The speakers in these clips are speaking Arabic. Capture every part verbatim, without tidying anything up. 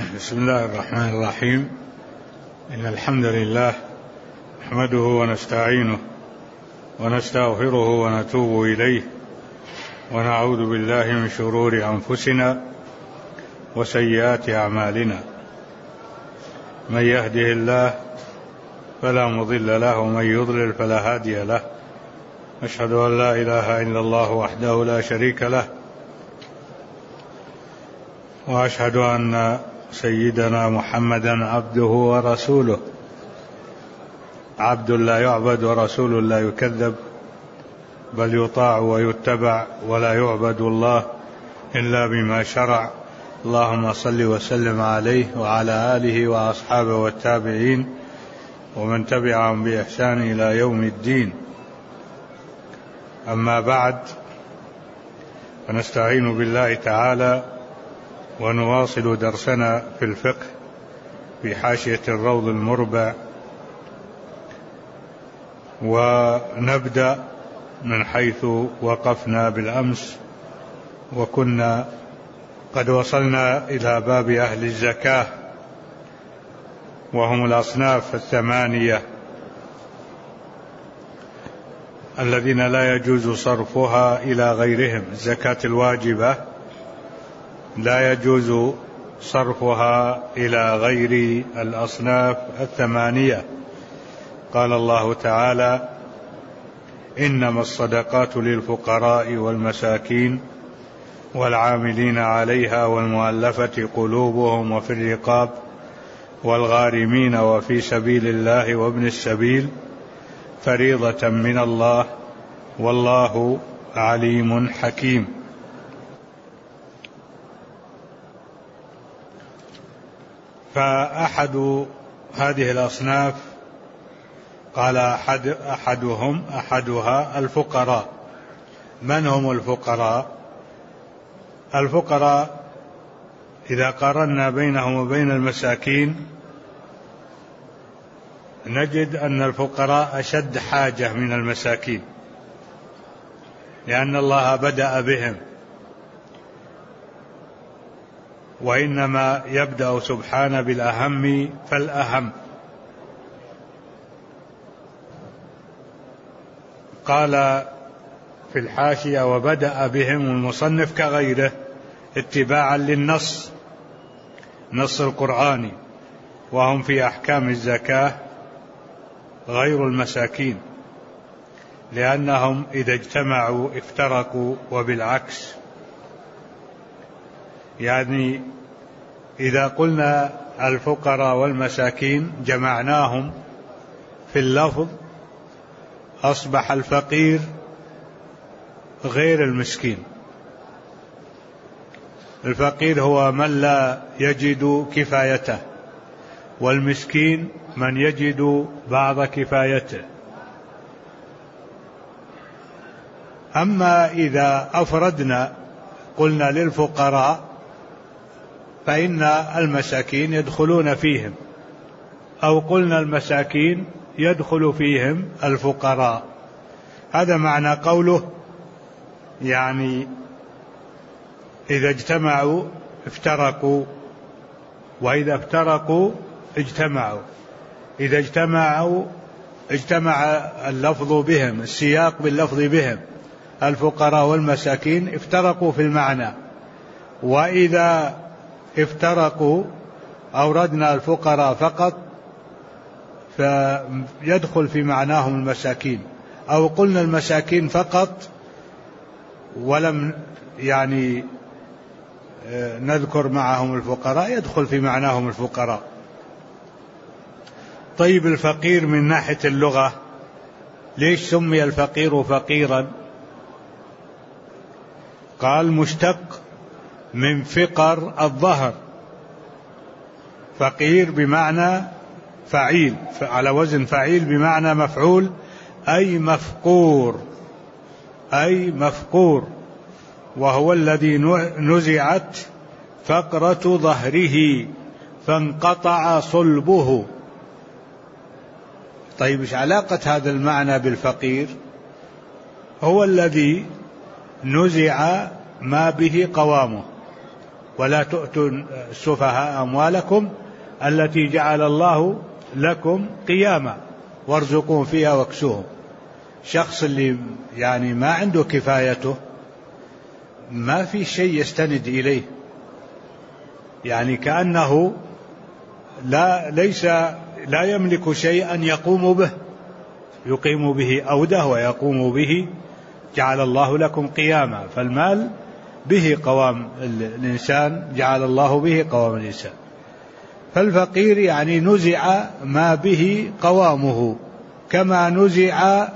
بسم الله الرحمن الرحيم. إن الحمد لله نحمده ونستعينه ونستغفره ونتوب إليه ونعوذ بالله من شرور أنفسنا وسيئات أعمالنا. من يهده الله فلا مضل له ومن يضلل فلا هادي له. أشهد أن لا إله إلا الله وحده لا شريك له، وأشهد أن سيدنا محمدا عبده ورسوله، عبد لا يعبد ورسول لا يكذب، بل يطاع ويتبع ولا يعبد الله إلا بما شرع. اللهم صل وسلم عليه وعلى آله وأصحابه والتابعين ومن تبعهم بإحسان إلى يوم الدين. أما بعد، فنستعين بالله تعالى ونواصل درسنا في الفقه في حاشية الروض المربع، ونبدأ من حيث وقفنا بالأمس، وكنا قد وصلنا إلى باب أهل الزكاة، وهم الأصناف الثمانية الذين لا يجوز صرفها إلى غيرهم. الزكاة الواجبة لا يجوز صرفها إلى غير الأصناف الثمانية. قال الله تعالى: إنما الصدقات للفقراء والمساكين والعاملين عليها والمؤلفة قلوبهم وفي الرقاب والغارمين وفي سبيل الله وابن السبيل فريضة من الله والله عليم حكيم. فأحد هذه الأصناف قال أحد أحدهم أحدها الفقراء. من هم الفقراء؟ الفقراء إذا قارنا بينهم وبين المساكين نجد أن الفقراء أشد حاجة من المساكين، لأن الله بدأ بهم، وإنما يبدأ سبحانه بالأهم فالأهم. قال في الحاشية: وبدأ بهم المصنف كغيره اتباعا للنص، نص القرآن، وهم في أحكام الزكاة غير المساكين، لأنهم إذا اجتمعوا افترقوا، وبالعكس. يعني إذا قلنا الفقراء والمساكين جمعناهم في اللفظ، أصبح الفقير غير المسكين. الفقير هو من لا يجد كفايته، والمسكين من يجد بعض كفايته. أما إذا أفردنا قلنا للفقراء فإن المساكين يدخلون فيهم، أو قلنا المساكين يدخل فيهم الفقراء. هذا معنى قوله، يعني إذا اجتمعوا افترقوا، وإذا افترقوا اجتمعوا. إذا اجتمعوا اجتمع اللفظ بهم، السياق باللفظ بهم، الفقراء والمساكين افترقوا في المعنى. وإذا افترقوا أوردنا الفقراء فقط فيدخل في معناهم المساكين، أو قلنا المساكين فقط ولم يعني نذكر معهم الفقراء، يدخل في معناهم الفقراء. طيب، الفقير من ناحية اللغة ليش سمي الفقير فقيرا؟ قال: مشتق من فقر الظهر. فقير بمعنى فعيل، على وزن فعيل بمعنى مفعول، أي مفقور، أي مفقور، وهو الذي نزعت فقرة ظهره فانقطع صلبه. طيب، إيش علاقة هذا المعنى بالفقير؟ هو الذي نزع ما به قوامه، ولا تؤتوا السفهاء أموالكم التي جعل الله لكم قياما وارزقوهم فيها واكسوهم. شخص اللي يعني ما عنده كفايته ما في شيء يستند إليه، يعني كأنه لا ليس لا يملك شيئا يقوم به، يقيم به أوده ويقوم به جعل الله لكم قياما. فالمال به قوام الإنسان، جعل الله به قوام الإنسان. فالفقير يعني نزع ما به قوامه، كما نزع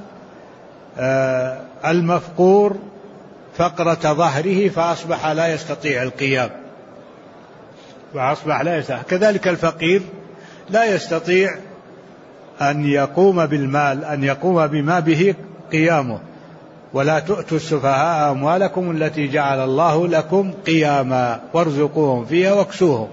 المفقور فقرة ظهره فأصبح لا يستطيع القيام، فأصبح لا يستطيع. كذلك الفقير لا يستطيع أن يقوم بالمال، أن يقوم بما به قيامه. ولا تؤتوا السفهاء أموالكم التي جعل الله لكم قياما وارزقوهم فيها واكسوهم.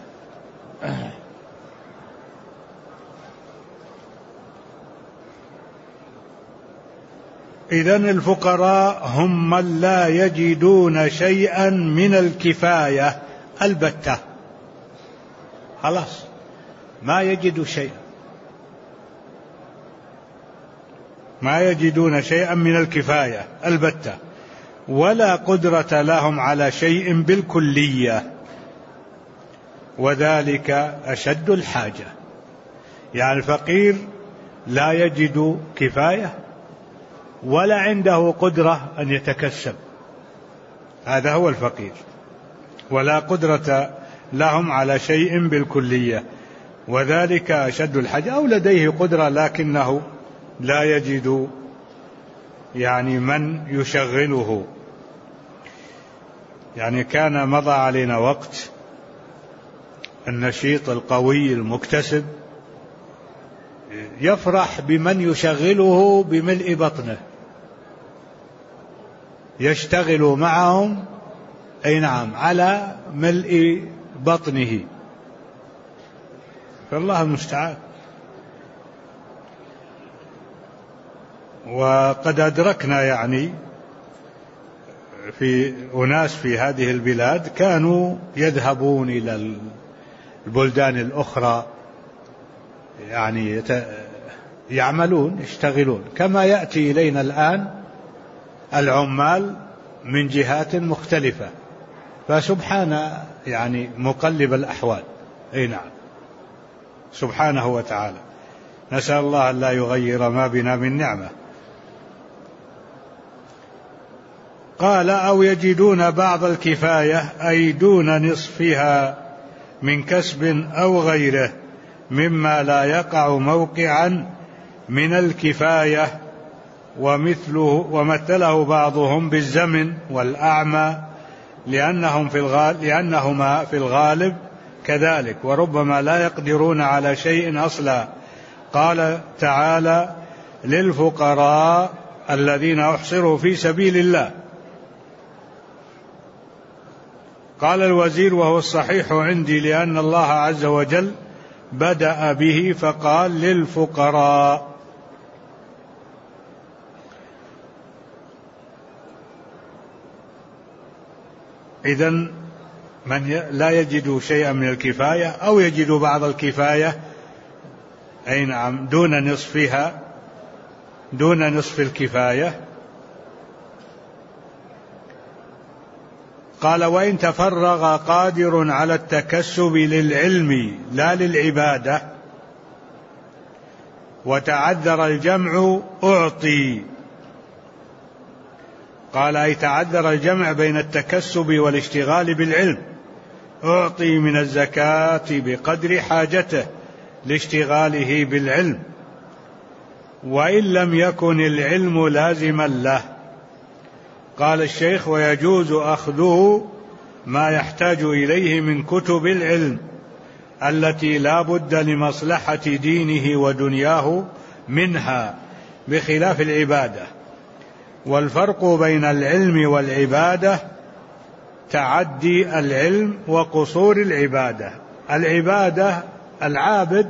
إذن الفقراء هم من لا يجدون شيئا من الكفاية البتة، خلاص ما يجدوا شيئا، ما يجدون شيئا من الكفاية البتة، ولا قدرة لهم على شيء بالكلية، وذلك أشد الحاجة. يعني الفقير لا يجد كفاية ولا عنده قدرة أن يتكسب، هذا هو الفقير، ولا قدرة لهم على شيء بالكلية، وذلك أشد الحاجة. أو لديه قدرة لكنه لا يجد يعني من يشغله. يعني كان مضى علينا وقت النشيط القوي المكتسب يفرح بمن يشغله بملء بطنه، يشتغل معهم أي نعم على ملء بطنه، فالله المستعان. وقد أدركنا يعني في أناس في هذه البلاد كانوا يذهبون إلى البلدان الأخرى، يعني يعملون يشتغلون كما يأتي إلينا الآن العمال من جهات مختلفة. فسبحان يعني مقلب الأحوال، أي نعم سبحانه وتعالى. نسأل الله أن لا يغير ما بنا من نعمة. قال أو يجدون بعض الكفاية أي دون نصفها من كسب أو غيره مما لا يقع موقعا من الكفاية، ومثله ومثله بعضهم بالزمن والأعمى لأنهم في الغالب لأنهما في الغالب كذلك، وربما لا يقدرون على شيء أصلا. قال تعالى للفقراء الذين أحصروا في سبيل الله. قال الوزير وهو الصحيح عندي لأن الله عز وجل بدأ به فقال للفقراء. إذن من لا يجد شيئا من الكفاية أو يجد بعض الكفاية أي نعم دون نصفها، دون نصف الكفاية. قال وإن تفرغ قادر على التكسب للعلم لا للعبادة وتعذر الجمع أعطي. قال أي تعذر الجمع بين التكسب والاشتغال بالعلم أعطي من الزكاة بقدر حاجته لاشتغاله بالعلم، وإن لم يكن العلم لازما له. قال الشيخ ويجوز أخذه ما يحتاج إليه من كتب العلم التي لا بد لمصلحة دينه ودنياه منها بخلاف العبادة. والفرق بين العلم والعبادة تعدي العلم وقصور العبادة. العبادة العابد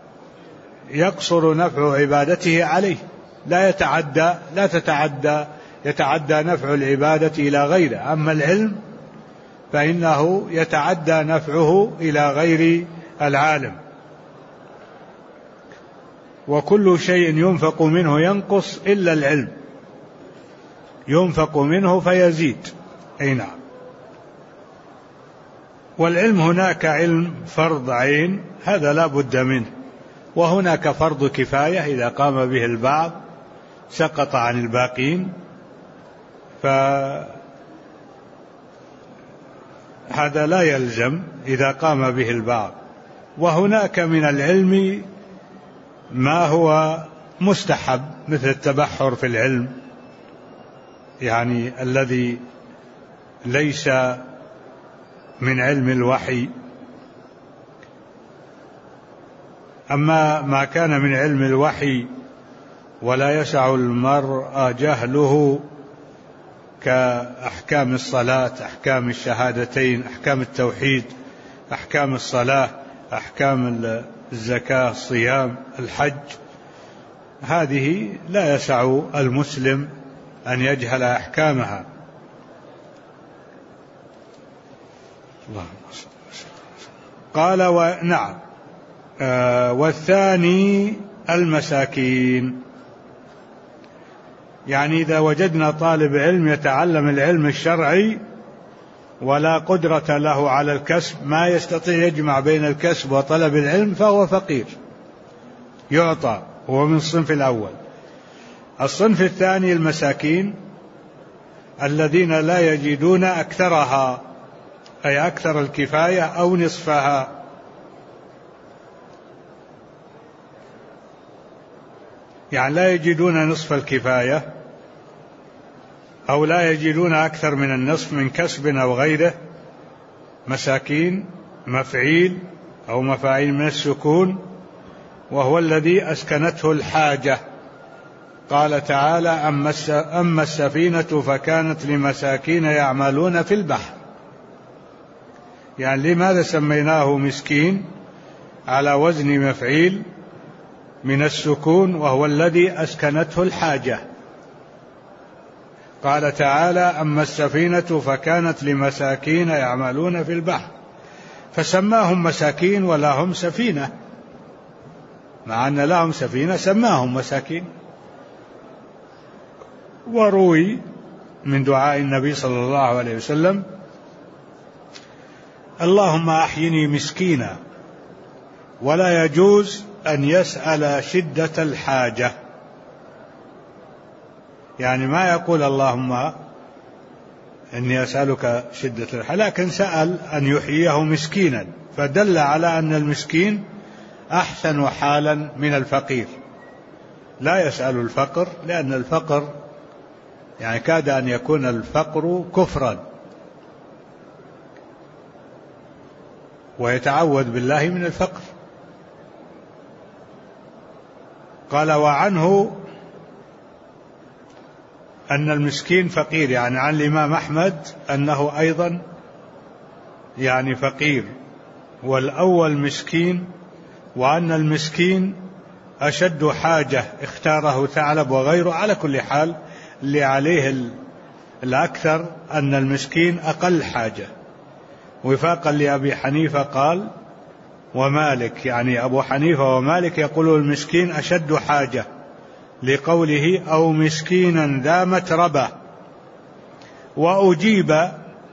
يقصر نفع عبادته عليه، لا يتعدى لا تتعدى يتعدى نفع العبادة إلى غيره، أما العلم فإنه يتعدى نفعه إلى غير العالم. وكل شيء ينفق منه ينقص إلا العلم، ينفق منه فيزيد. أي نعم. والعلم هناك علم فرض عين هذا لا بد منه، وهناك فرض كفاية إذا قام به البعض سقط عن الباقين، فهذا لا يلزم إذا قام به البعض. وهناك من العلم ما هو مستحب مثل التبحر في العلم، يعني الذي ليس من علم الوحي. أما ما كان من علم الوحي ولا يسع المرء جهله كأحكام الصلاة، أحكام الشهادتين، أحكام التوحيد، أحكام الصلاة، أحكام الزكاة، الصيام، الحج، هذه لا يسع المسلم أن يجهل أحكامها. قال ونعم. آه والثاني المساكين، يعني إذا وجدنا طالب علم يتعلم العلم الشرعي ولا قدرة له على الكسب، ما يستطيع يجمع بين الكسب وطلب العلم، فهو فقير يعطى، هو من الصنف الأول. الصنف الثاني المساكين الذين لا يجدون أكثرها، أي أكثر الكفاية أو نصفها. يعني لا يجدون نصف الكفاية أو لا يجدون أكثر من النصف من كسب أو غيره. مساكين مفعيل أو مفاعيل من السكون، وهو الذي أسكنته الحاجة. قال تعالى: أما السفينة فكانت لمساكين يعملون في البحر. يعني لماذا سميناه مسكين على وزن مفعيل من السكون، وهو الذي أسكنته الحاجة. قال تعالى: أما السفينة فكانت لمساكين يعملون في البحر، فسماهم مساكين ولا هم سفينة، مع أن لهم سفينة سماهم مساكين. وروي من دعاء النبي صلى الله عليه وسلم: اللهم أحيني مسكينا. ولا يجوز أن يسأل شدة الحاجة، يعني ما يقول اللهم إني أسألك شدة الحاجة، لكن سأل أن يحييه مسكينا، فدل على أن المسكين أحسن حالا من الفقير. لا يسأل الفقر، لأن الفقر يعني كاد أن يكون الفقر كفرا، ويتعوذ بالله من الفقر. قال: وعنه أن المسكين فقير، يعني عن الإمام أحمد أنه أيضا يعني فقير، والأول مسكين، وأن المسكين أشد حاجة اختاره ثعلب وغيره. على كل حال اللي عليه الأكثر أن المسكين أقل حاجة، وفاقا لأبي حنيفة قال ومالك، يعني أبو حنيفة ومالك يقولون المسكين أشد حاجة، لقوله أو مسكينا ذا متربة. وأجيب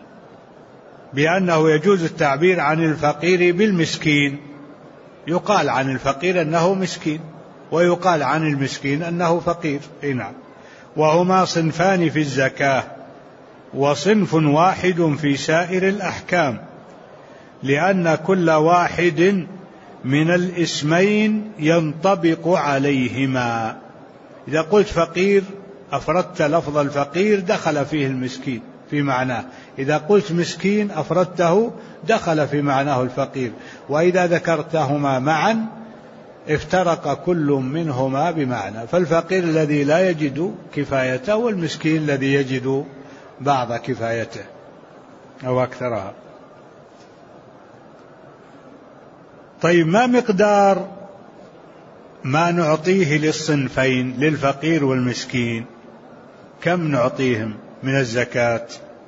بأنه يجوز التعبير عن الفقير بالمسكين، يقال عن الفقير أنه مسكين، ويقال عن المسكين أنه فقير. نعم. وهما صنفان في الزكاة، وصنف واحد في سائر الأحكام، لأن كل واحد من الاسمين ينطبق عليهما. إذا قلت فقير أفردت لفظ الفقير دخل فيه المسكين في معناه، إذا قلت مسكين أفردته دخل في معناه الفقير، وإذا ذكرتهما معا افترق كل منهما بمعنى. فالفقير الذي لا يجد كفايته، والمسكين الذي يجد بعض كفايته أو أكثرها. طيب، ما مقدار ما نعطيه للصنفين، للفقير والمسكين؟ كم نعطيهم من الزكاة؟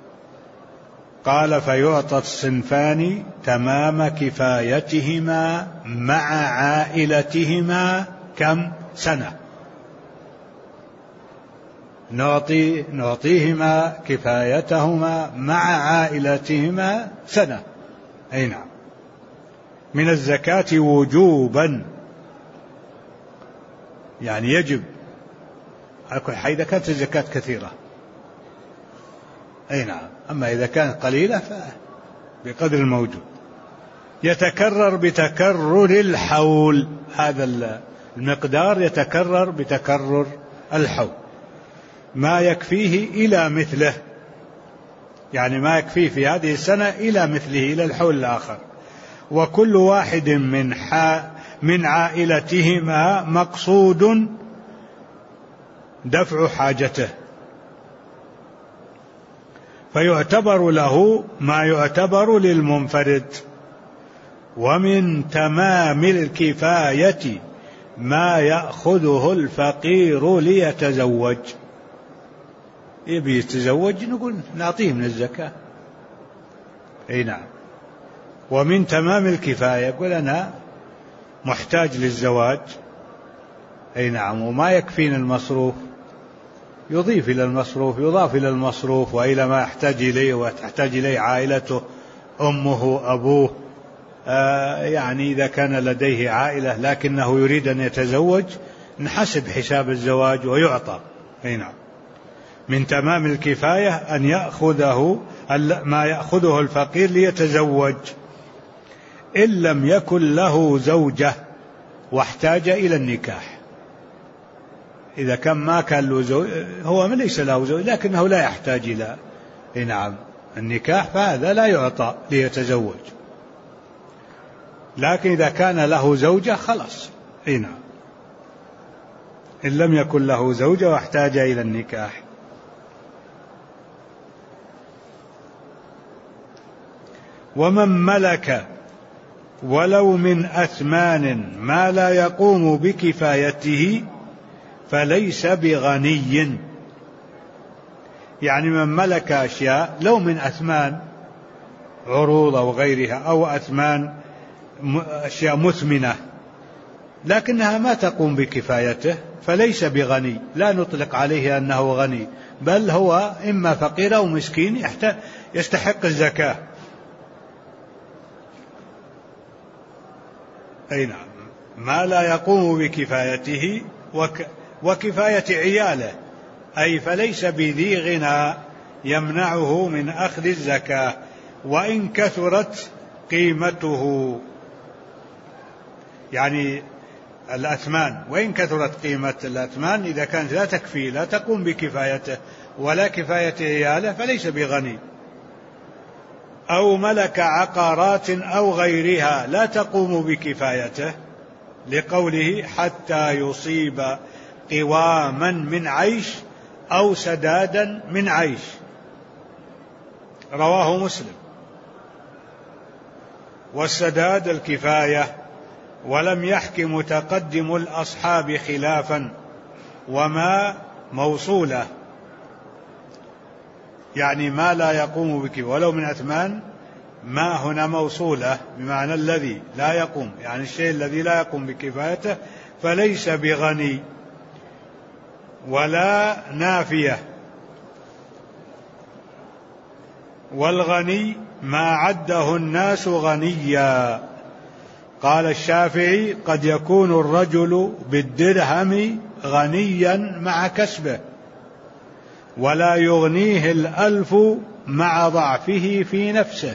قال فيعطى الصنفان تمام كفايتهما مع عائلتهما كم سنة. نعطي نعطيهما كفايتهما مع عائلتهما سنة. أي نعم، من الزكاة وجوبا، يعني يجب على كل حال إذا كانت الزكاة كثيرة. أي نعم، أما إذا كانت قليلة فبقدر الموجود. يتكرر بتكرر الحول، هذا المقدار يتكرر بتكرر الحول، ما يكفيه إلى مثله، يعني ما يكفيه في هذه السنة إلى مثله إلى الحول الآخر. وكل واحد من من عائلتهما مقصود دفع حاجته، فيعتبر له ما يعتبر للمنفرد. ومن تمام الكفاية ما يأخذه الفقير ليتزوج. يبي يتزوج نقول نعطيه من الزكاة. أي نعم. ومن تمام الكفاية يقول أنا محتاج للزواج، أي نعم، وما يكفيني المصروف، يضيف إلى المصروف، يضاف إلى المصروف وإلى ما يحتاج إليه وتحتاج إليه عائلته، أمه أبوه. آه يعني إذا كان لديه عائلة لكنه يريد أن يتزوج نحسب حساب الزواج ويعطى. أي نعم. من تمام الكفاية أن يأخذه ما يأخذه الفقير ليتزوج، إن لم يكن له زوجة واحتاج إلى النكاح. إذا كان ما كان له زوج، هو من ليس له زوج لكنه لا يحتاج إلى نعم النكاح، فهذا لا يعطى ليتزوج. لكن إذا كان له زوجة خلاص. نعم، إن لم يكن له زوجة واحتاج إلى النكاح. ومن ملك ولو من أثمان ما لا يقوم بكفايته فليس بغني. يعني من ملك أشياء لو من أثمان، عروض أو غيرها، أو أثمان أشياء مثمنة لكنها ما تقوم بكفايته فليس بغني، لا نطلق عليه أنه غني، بل هو إما فقير أو مسكين يستحق الزكاة. أي نعم، ما لا يقوم بكفايته وك وكفاية عياله، أي فليس بذي غنى يمنعه من أخذ الزكاة وإن كثرت قيمته. يعني الأثمان وإن كثرت قيمة الأثمان إذا كانت لا تكفي لا تقوم بكفايته ولا كفاية عياله فليس بغني. أو ملك عقارات أو غيرها لا تقوم بكفايته، لقوله حتى يصيب قواما من عيش أو سدادا من عيش، رواه مسلم. والسداد الكفاية، ولم يحك متقدم الأصحاب خلافا. وما موصولة، يعني ما لا يقوم بكفاية، ولو من أثمان ما هنا موصولة بمعنى الذي لا يقوم، يعني الشيء الذي لا يقوم بكفايته فليس بغني ولا نافية. والغني ما عده الناس غنيا. قال الشافعي قد يكون الرجل بالدرهم غنيا مع كسبه ولا يغنيه الألف مع ضعفه في نفسه.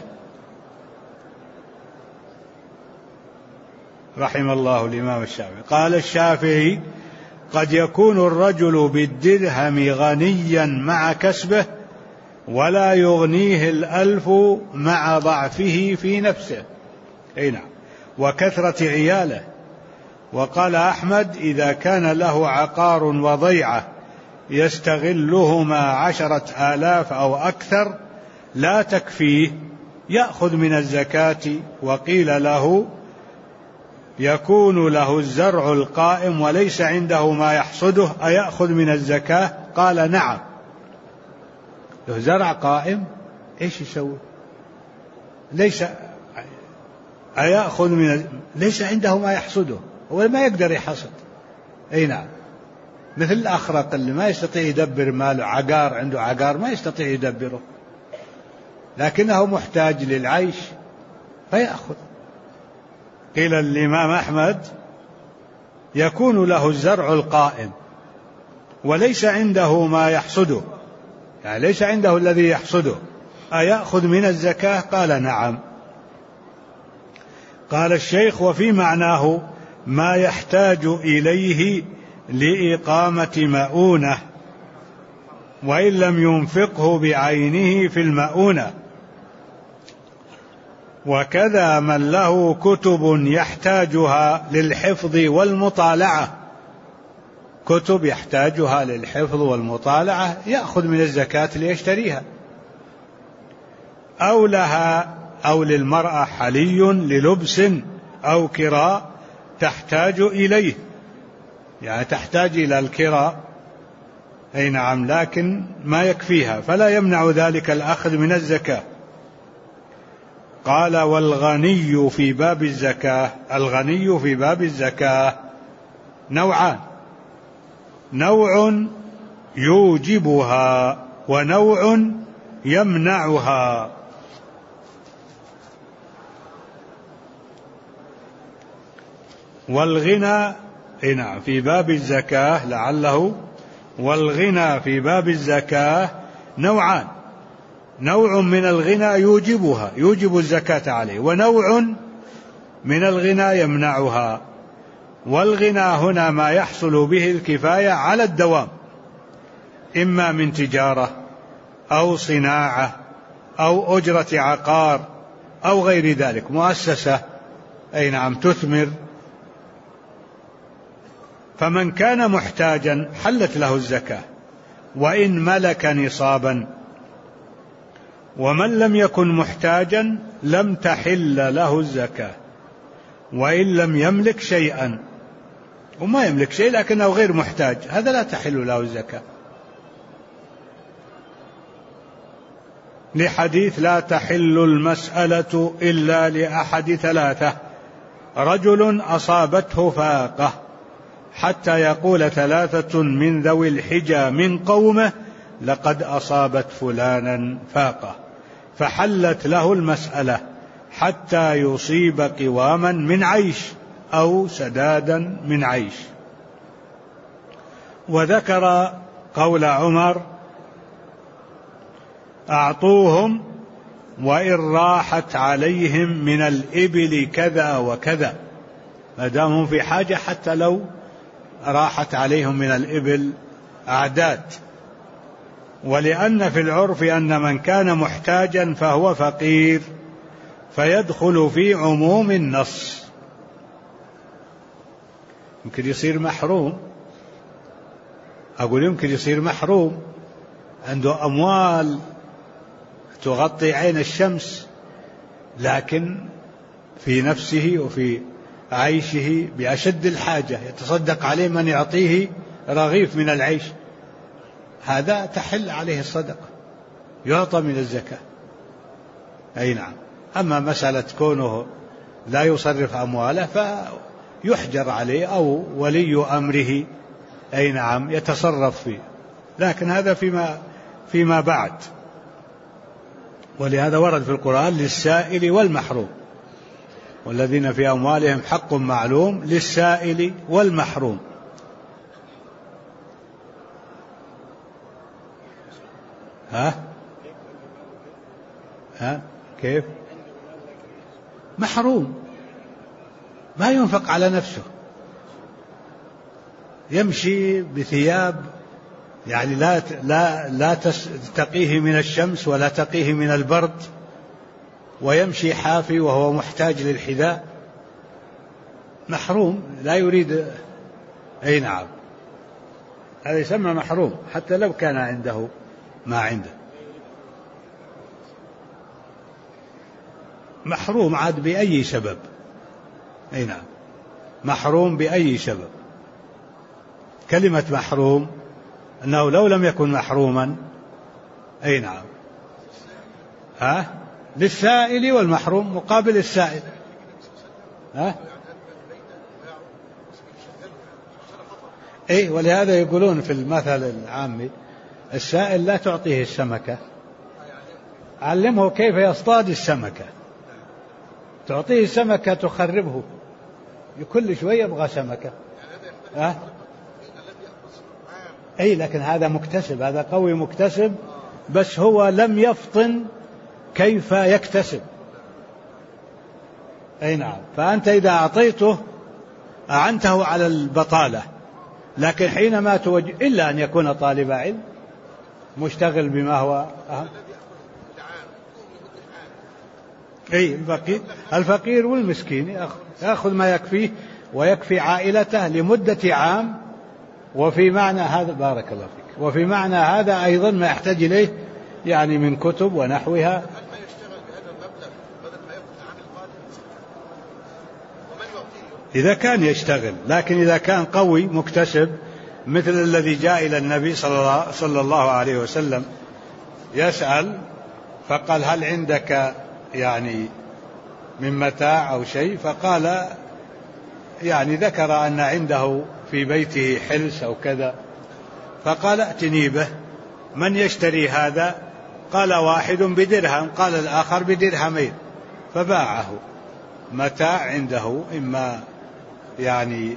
رحم الله الإمام الشافعي. قال الشافعي قد يكون الرجل بالدرهم غنيا مع كسبه ولا يغنيه الألف مع ضعفه في نفسه. أي نعم، وكثرة عياله. وقال أحمد إذا كان له عقار وضيعة يستغلهما عشرة آلاف أو أكثر لا تكفيه يأخذ من الزكاة. وقيل له يكون له الزرع القائم وليس عنده ما يحصده أيأخذ من الزكاة؟ قال نعم، له زرع قائم إيش يسوي؟ ليس أيأخذ من ليس عنده ما يحصده، هو ما يقدر يحصد. أي نعم، مثل الأخرق اللي ما يستطيع يدبر ماله، عقار عنده عقار ما يستطيع يدبره، لكنه محتاج للعيش فيأخذ. قيل الإمام أحمد يكون له الزرع القائم وليس عنده ما يحصده، يعني ليس عنده الذي يحصده، أيأخذ من الزكاة؟ قال نعم. قال الشيخ: وفي معناه ما يحتاج إليه لإقامة مؤونة وإن لم ينفقه بعينه في المؤونة، وكذا من له كتب يحتاجها للحفظ والمطالعة، كتب يحتاجها للحفظ والمطالعة يأخذ من الزكاة ليشتريها، أو لها أو للمرأة حلي للبس أو كراء تحتاج إليه، يعني تحتاج إلى الكراء، أي نعم، لكن ما يكفيها، فلا يمنع ذلك الأخذ من الزكاة. قال: والغني في باب الزكاة، الغني في باب الزكاة نوعان: نوع يوجبها ونوع يمنعها. والغنى نعم في باب الزكاة لعله والغنى في باب الزكاة نوعان: نوع من الغنى يوجبها يوجب الزكاة عليه، ونوع من الغنى يمنعها. والغنى هنا ما يحصل به الكفاية على الدوام، إما من تجارة أو صناعة أو أجرة عقار أو غير ذلك، مؤسسة أي نعم تثمر. فمن كان محتاجا حلت له الزكاة وإن ملك نصابا، ومن لم يكن محتاجا لم تحل له الزكاة وإن لم يملك شيئا، وما يملك شيء لكنه غير محتاج، هذا لا تحل له الزكاة، لحديث: لا تحل المسألة إلا لأحد ثلاثة: رجل أصابته فاقة حتى يقول ثلاثة من ذوي الحجى من قومه لقد أصابت فلانا فاقة، فحلت له المسألة حتى يصيب قواما من عيش أو سدادا من عيش. وذكر قول عمر: أعطوهم وإن راحت عليهم من الإبل كذا وكذا، ما دامهم في حاجة حتى لو راحت عليهم من الإبل أعداد. ولأن في العرف أن من كان محتاجا فهو فقير فيدخل في عموم النص. يمكن يصير محروم، أقول يمكن يصير محروم، عنده أموال تغطي عين الشمس، لكن في نفسه وفي عيشه بأشد الحاجة، يتصدق عليه من يعطيه رغيف من العيش، هذا تحل عليه الصدقة، يعطى من الزكاة. أي نعم. أما مسألة كونه لا يصرف أمواله فيحجر عليه أو ولي أمره أي نعم يتصرف فيه، لكن هذا فيما فيما بعد. ولهذا ورد في القرآن: للسائل والمحروم، والذين في أموالهم حق معلوم للسائل والمحروم. ها ها كيف؟ محروم، ما ينفق على نفسه، يمشي بثياب يعني لا لا لا تقيه من الشمس ولا تقيه من البرد، ويمشي حافي وهو محتاج للحذاء، محروم لا يريد. أي نعم، هذا يسمى محروم حتى لو كان عنده ما عنده. محروم عاد بأي سبب. أي نعم، محروم بأي سبب. كلمة محروم أنه لو لم يكن محروما أي نعم. ها للسائل والمحروم مقابل السائل. ها أي ولهذا يقولون في المثل العامي السائل لا تعطيه السمكة، علمه كيف يصطاد السمكة. تعطيه السمكة تخربه، كل شوية يبغى سمكة. أه؟ أي لكن هذا مكتسب، هذا قوي مكتسب، بس هو لم يفطن كيف يكتسب. أي نعم. فأنت إذا أعطيته أعنته على البطالة، لكن حينما توجه إلا أن يكون طالب علم مشتغل بما هو أهم. أي الفقير, الفقير والمسكين يأخذ ما يكفيه ويكفي عائلته لمدة عام. وفي معنى هذا بارك الله فيك، وفي معنى هذا أيضا ما يحتاج إليه يعني من كتب ونحوها. إذا كان يشتغل، لكن إذا كان قوي مكتسب مثل الذي جاء إلى النبي صلى الله عليه وسلم يسأل فقال هل عندك يعني من متاع أو شيء، فقال يعني ذكر أن عنده في بيته حلس أو كذا، فقال ائتني به. من يشتري هذا؟ قال واحد بدرهم، قال الآخر بدرهمين، فباعه. متاع عنده إما يعني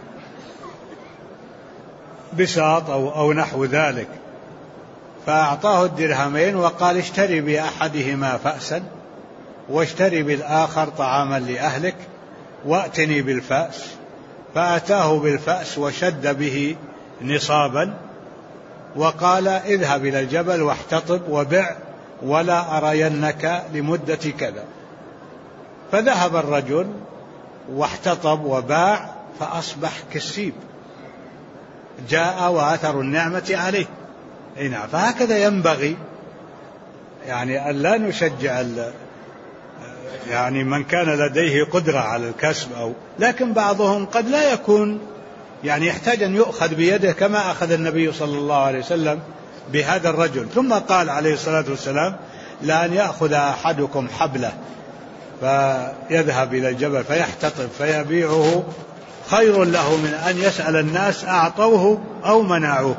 بساط أو, أو نحو ذلك، فأعطاه الدرهمين وقال اشتري بأحدهما فأسا واشتري بالآخر طعاما لأهلك وأتني بالفأس. فأتاه بالفأس وشد به نصابا وقال اذهب إلى الجبل واحتطب وبع ولا أرينك لمدة كذا. فذهب الرجل واحتطب وباع فأصبح كالسيب، جاء وأثر النعمة عليه. نعم. فهكذا ينبغي يعني أن لا نشجع يعني من كان لديه قدرة على الكسب أو، لكن بعضهم قد لا يكون يعني يحتاج أن يؤخذ بيده كما أخذ النبي صلى الله عليه وسلم بهذا الرجل. ثم قال عليه الصلاة والسلام لأن يأخذ أحدكم حبله فيذهب إلى الجبل فيحتطب فيبيعه خير له من أن يسأل الناس أعطوه أو منعوه.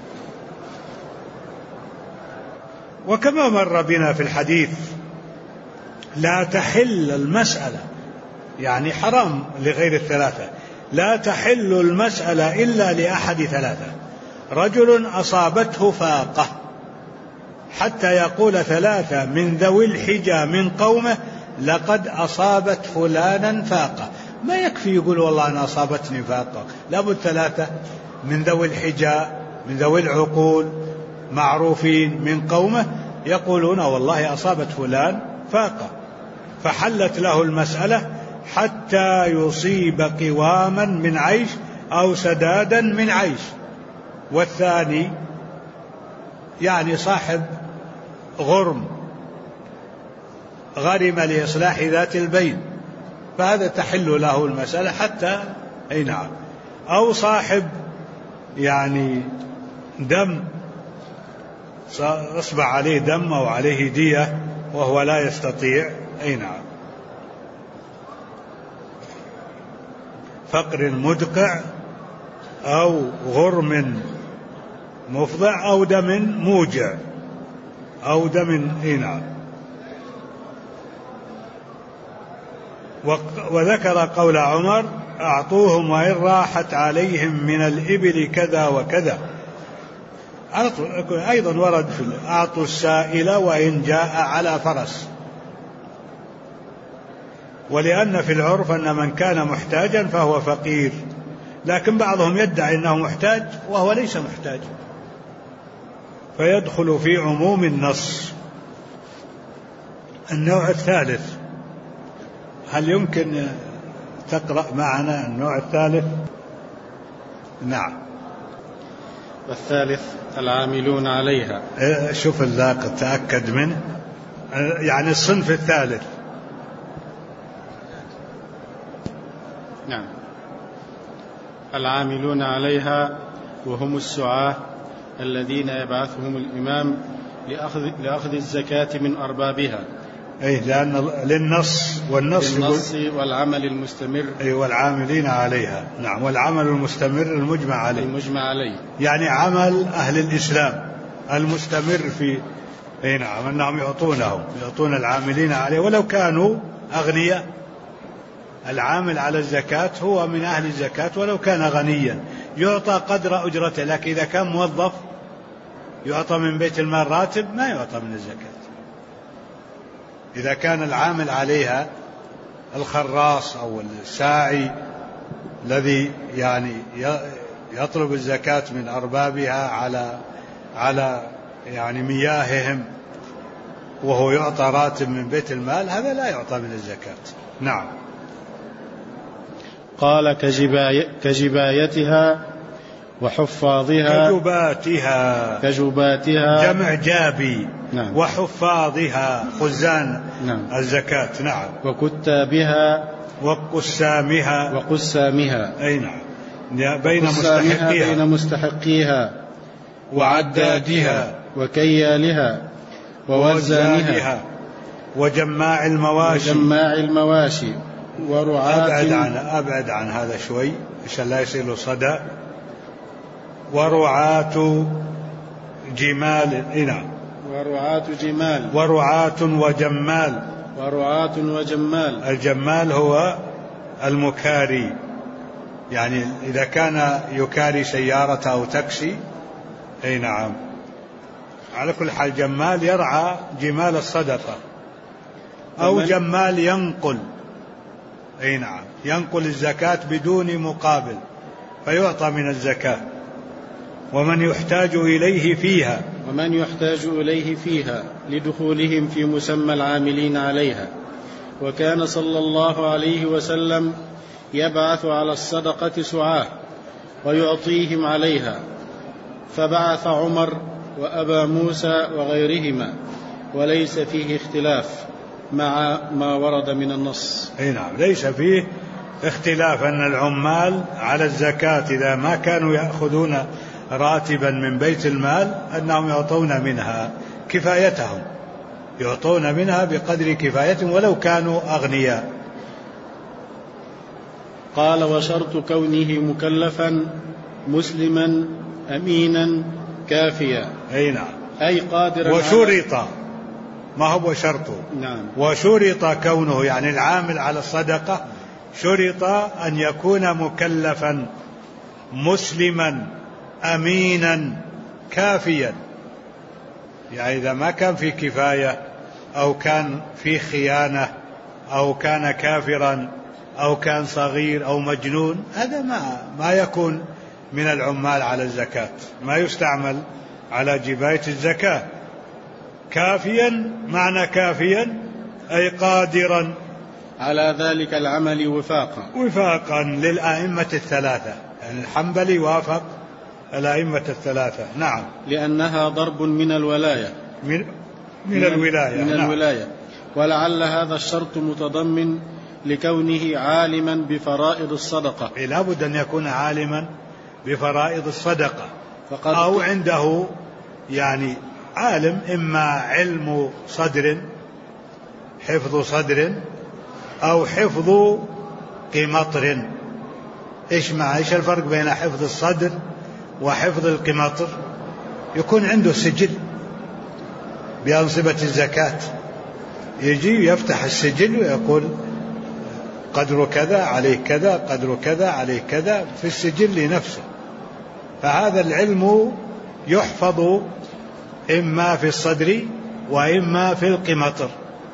وكما مر بنا في الحديث لا تحل المسألة، يعني حرام لغير الثلاثة، لا تحل المسألة إلا لأحد ثلاثة: رجل أصابته فاقة حتى يقول ثلاثة من ذوي الحجى من قومه لقد أصابت فلانا فاقة. ما يكفي يقول والله أنا أصابتني فاقة، لابد ثلاثة من ذوي الحجى من ذوي العقول معروفين من قومه يقولون والله أصابت فلان فاقة، فحلت له المسألة حتى يصيب قواما من عيش أو سدادا من عيش. والثاني يعني صاحب غرم غرم لإصلاح ذات البين، فهذا تحل له المسألة حتى أي نعم. أو صاحب يعني دم أصبح عليه دم أو عليه دية وهو لا يستطيع أي نعم. فقر مدقع أو غرم مفضع أو دم موجع أو دم أي نعم. وذكر قول عمر أعطوهم وإن راحت عليهم من الإبل كذا وكذا. أيضا ورد في أعطوا السائل وإن جاء على فرس. ولأن في العرف أن من كان محتاجا فهو فقير، لكن بعضهم يدعي أنه محتاج وهو ليس محتاج، فيدخل في عموم النص. النوع الثالث، هل يمكن تقرأ معنا النوع الثالث؟ نعم. والثالث العاملون عليها. شوف اللاقط تأكد منه، يعني الصنف الثالث. نعم. العاملون عليها وهم السعاة الذين يبعثهم الإمام لأخذ, لأخذ الزكاة من أربابها. أي لأن للنص والنص للنص والعمل المستمر. أي والعاملين عليها. نعم، والعمل المستمر المجمع عليه. المجمع عليه يعني عمل أهل الإسلام المستمر في أي نعم أنهم يعطونهم يعطون العاملين عليه ولو كانوا أغنياء. العامل على الزكاة هو من أهل الزكاة ولو كان غنيا يعطى قدر أجرته، لكن إذا كان موظف يعطى من بيت المال راتب ما يعطى من الزكاة. إذا كان العامل عليها الخراص أو الساعي الذي يعني يطلب الزكاة من أربابها على على يعني مياههم وهو يعطى راتب من بيت المال، هذا لا يعطى من الزكاة. نعم. قال كجباي كجبايتها وحفاظها. كجباتها كجباتها جمع جابي. نعم. وحفاظها خزان. نعم. الزكاة. نعم. وكتابها وقسامها. وقسامها أي نعم بين مستحقيها بين مستحقيها وعدادها وكيالها ووزانها وجماع المواشي. وجماع المواشي ورعاة. أبعد عن أبعد عن هذا شوي عشان لا يصير له صدى. ورعاة جمال. نعم. ورعاة جمال. ورعاة وجمال. ورعاة وجمال. الجمال هو المكاري، يعني إذا كان يكاري سيارة أو تاكسي. أي نعم. على كل حال جمال يرعى جمال الصدقة أو جمال ينقل. أي نعم ينقل الزكاة بدون مقابل فيعطى من الزكاة. ومن يحتاج إليه فيها. ومن يحتاج إليه فيها لدخولهم في مسمى العاملين عليها. وكان صلى الله عليه وسلم يبعث على الصدقة سعاه ويعطيهم عليها، فبعث عمر وأبا موسى وغيرهما، وليس فيه اختلاف مع ما ورد من النص. أي نعم ليس فيه اختلاف أن العمال على الزكاة إذا ما كانوا يأخذون راتبا من بيت المال أنهم يعطون منها كفايتهم، يعطون منها بقدر كفايتهم ولو كانوا أغنياء. قال وشرط كونه مكلفا مسلما أمينا كافيا. أي نعم. أي قادرا. وشرط ما هو شرطه. نعم. وشرط كونه يعني العامل على الصدقة شرط أن يكون مكلفا مسلما أمينا كافيا. يعني إذا ما كان في كفاية أو كان في خيانة أو كان كافرا أو كان صغير أو مجنون هذا ما ما يكون من العمال على الزكاة، ما يستعمل على جباية الزكاة. كافيا معنى كافيا أي قادرا على ذلك العمل وفاقا. وفاقا للأئمة الثلاثة، يعني الحنبلي وافق الأئمة الثلاثة. نعم. لأنها ضرب من الولاية. من, من, من الولاية. من نعم. الولاية. ولعل هذا الشرط متضمن لكونه عالما بفرائض الصدقة. لا بد أن يكون عالما بفرائض الصدقة أو عنده يعني عالم، إما علم صدر حفظ صدر أو حفظ قمطر. إيش مع إيش الفرق بين حفظ الصدر وحفظ القمطر؟ يكون عنده سجل بأنصبة الزكاة، يجي يفتح السجل ويقول قدر كذا عليه كذا قدر كذا عليه كذا في السجل لنفسه. فهذا العلم يحفظ إما في الصدر وإما في القمطر.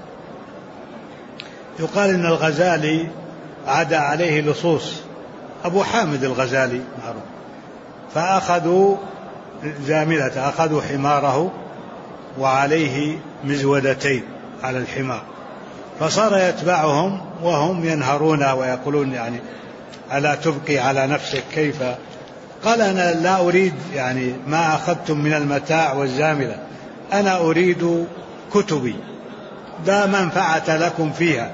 يقال إن الغزالي عدا عليه لصوص، أبو حامد الغزالي معروف، فأخذوا زاملة، أخذوا حماره وعليه مزودتين على الحمار، فصار يتبعهم وهم ينهرون ويقولون يعني ألا تبقي على نفسك كيف؟ قال أنا لا أريد يعني ما أخذتم من المتاع والزاملة، أنا أريد كتبي لا منفعة لكم فيها.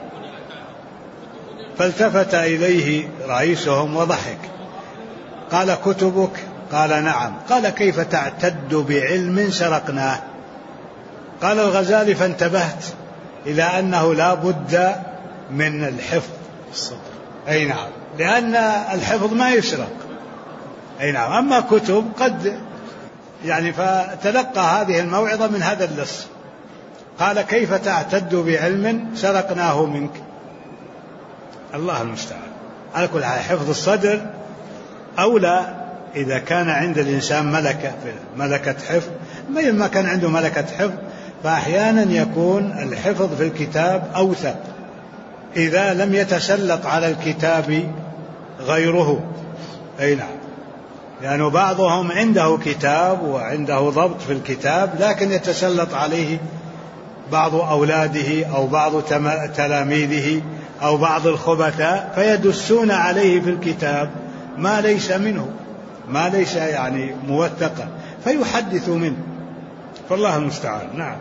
فالتفت إليه رئيسهم وضحك، قال كتبك؟ قال نعم. قال كيف تعتد بعلم سرقناه؟ قال الغزالي: فانتبهت إلى أنه لا بد من الحفظ. أي نعم، لأن الحفظ ما يسرق. أي نعم، أما كتب قد يعني. فتلقى هذه الموعظة من هذا اللص. قال: كيف تعتد بعلم سرقناه منك؟ الله المستعان. على كل حال حفظ الصدر أولى إذا كان عند الإنسان ملكة ملكة حفظ. ما كان عنده ملكة حفظ فأحيانا يكون الحفظ في الكتاب أوثق إذا لم يتسلط على الكتاب غيره. أي نعم، لأنه بعضهم عنده كتاب وعنده ضبط في الكتاب لكن يتسلط عليه بعض أولاده أو بعض تلاميذه أو بعض الخبثاء فيدسون عليه في الكتاب ما ليس منه، ما ليس يعني موثقا، فيحدث منه. فالله المستعان. نعم.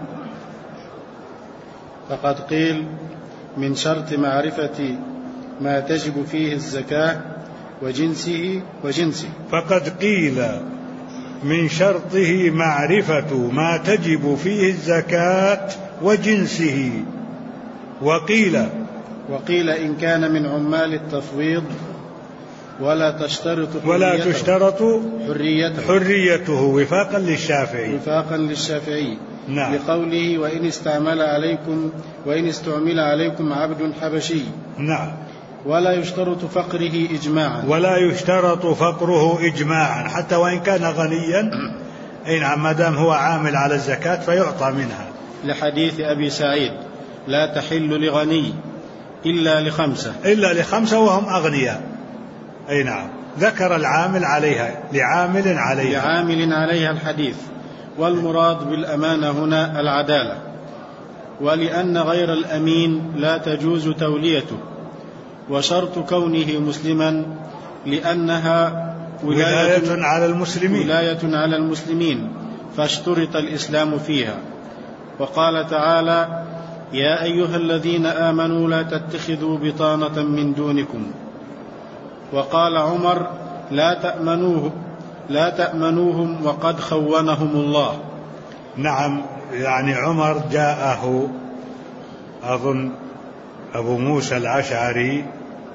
فقد قيل: من شرط معرفة ما تجب فيه الزكاة وجنسه وجنسه. فقد قيل: من شرطه معرفة ما تجب فيه الزكاة وجنسه. وقيل وقيل إن كان من عمال التفويض ولا تشترط ولا تشترط حريته, حريته وفاقا للشافعي وفاقا للشافعي نعم. لقوله: وإن استعمل عليكم وإن استعمل عليكم عبد حبشي. نعم. ولا يشترط فقره إجماعا ولا يشترط فقره إجماعا حتى وإن كان غنيا. أي نعم، ما دام هو عامل على الزكاة فيعطى منها، لحديث أبي سعيد: لا تحل لغني إلا لخمسة إلا لخمسة وهم أغنياء. أي نعم، ذكر العامل عليها لعامل عليها لعامل عليها الحديث. والمراد بالأمانة هنا العدالة، ولأن غير الأمين لا تجوز توليته. وشرط كونه مسلما لأنها ولاية, ولاية على المسلمين ولاية على المسلمين فاشترط الإسلام فيها. وقال تعالى: يا أيها الذين آمنوا لا تتخذوا بطانة من دونكم. وقال عمر: لا تأمنوه لا تأمنوهم وقد خونهم الله. نعم، يعني عمر جاءه أظن أبو موسى الأشعري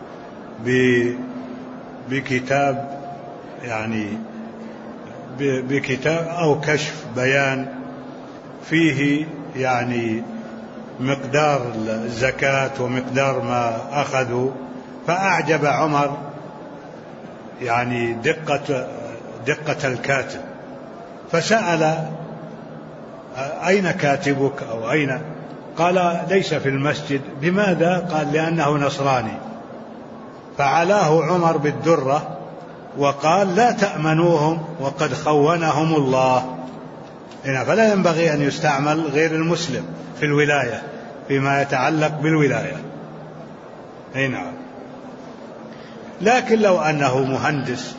بكتاب يعني بكتاب أو كشف بيان فيه يعني مقدار الزكاة ومقدار ما أخذوا، فأعجب عمر يعني دقة دقة الكاتب، فسأل: أين كاتبك أو أين؟ قال: ليس في المسجد. لماذا؟ قال: لأنه نصراني. فعلاه عمر بالدرة وقال: لا تأمنوهم وقد خونهم الله. فلا ينبغي أن يستعمل غير المسلم في الولاية فيما يتعلق بالولاية. أي نعم. لكن لو أنه مهندس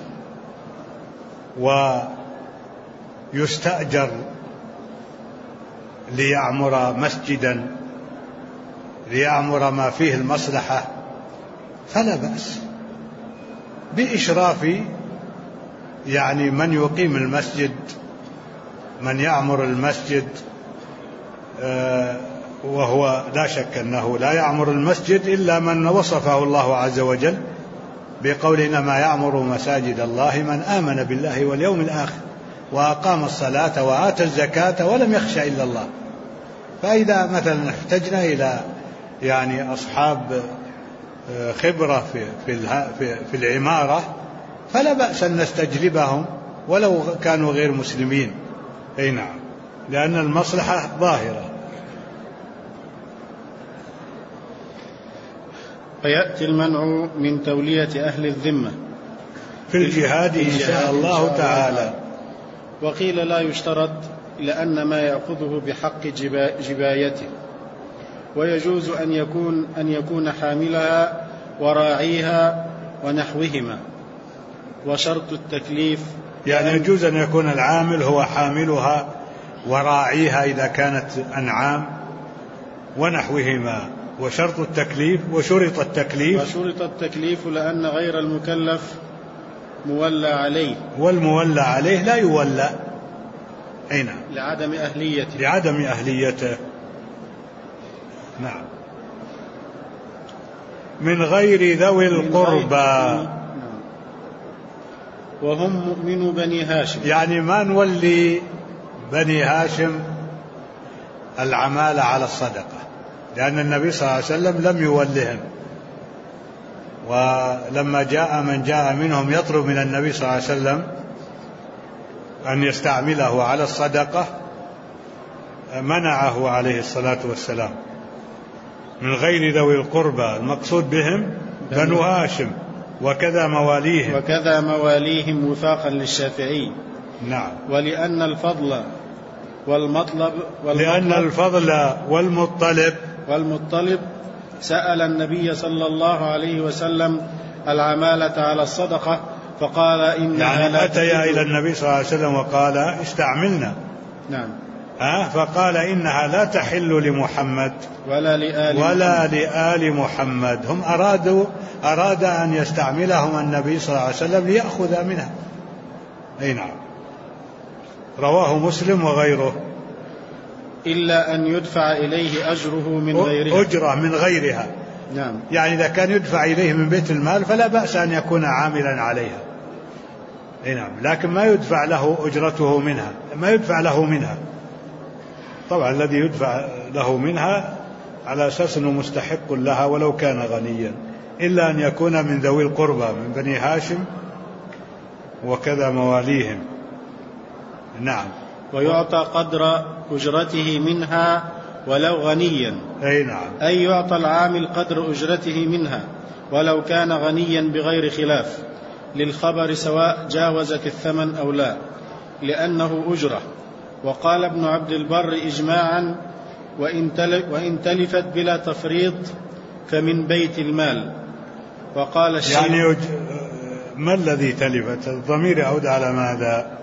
ويستأجر ليعمر مسجدا ليعمر ما فيه المصلحة فلا بأس بإشراف يعني من يقيم المسجد، من يعمر المسجد، وهو لا شك أنه لا يعمر المسجد إلا من وصفه الله عز وجل بقول: إنما يعمر مساجد الله من آمن بالله واليوم الآخر وأقام الصلاة وآتى الزكاة ولم يخش إلا الله. فإذا مثلا احتجنا إلى يعني أصحاب خبرة في في في العمارة فلا بأس أن نستجلبهم ولو كانوا غير مسلمين. أي نعم، لأن المصلحة ظاهرة. فيأتي المنع من تولية أهل الذمة في الجهاد إن شاء الله تعالى. وقيل لا يشترط لأن ما يأخذه بحق جبايته، ويجوز أن يكون أن يكون حاملها وراعيها ونحوهما. وشرط التكليف يعني يجوز أن يكون العامل هو حاملها وراعيها إذا كانت أنعام ونحوهما. وشرط التكليف وشرط التكليف وشرط التكليف لأن غير المكلف مولى عليه، والمولى عليه لا يولى. أي نعم. لعدم أهليته لعدم أهليته. نعم. من غير ذوي القربى، وهم من بني هاشم، يعني ما نولي بني هاشم العمالة على الصدقة، لأن النبي صلى الله عليه وسلم لم يولهم، ولما جاء من جاء منهم يطلب من النبي صلى الله عليه وسلم أن يستعمله على الصدقة منعه عليه الصلاة والسلام. من غير ذوي القربى المقصود بهم بنو هاشم وكذا مواليهم وكذا مواليهم وفاقا للشافعي. نعم. ولأن الفضل والمطلب, والمطلب لأن الفضل والمطلب والمطلب سأل النبي صلى الله عليه وسلم العمالة على الصدقة فقال إنها يعني لا أتيا إلى النبي صلى الله عليه وسلم وقال استعملنا. نعم. ها فقال إنها لا تحل لمحمد ولا لآل ولا محمد. لآل محمد. هم أرادوا أراد أن يستعملهم النبي صلى الله عليه وسلم ليأخذ منها. أي نعم. رواه مسلم وغيره. إلا أن يدفع إليه أجره من غيرها. أجرة من غيرها. نعم. يعني إذا كان يدفع إليه من بيت المال فلا بأس أن يكون عاملا عليها. أي نعم. لكن ما يدفع له أجرته منها، ما يدفع له منها. طبعا الذي يدفع له منها على أساس أنه مستحق لها ولو كان غنيا، إلا أن يكون من ذوي القربى من بني هاشم وكذا مواليهم. نعم. ويعطى قدر أجرته منها ولو غنيا. أي نعم. أي يعطى العامل قدر أجرته منها ولو كان غنيا بغير خلاف للخبر سواء جاوزت الثمن أو لا، لأنه أجرة. وقال ابن عبد البر إجماعا وإن تلفت بلا تفريط فمن بيت المال. وقال الشيخ يعني ما الذي تلفت؟ الضمير يعود على ماذا؟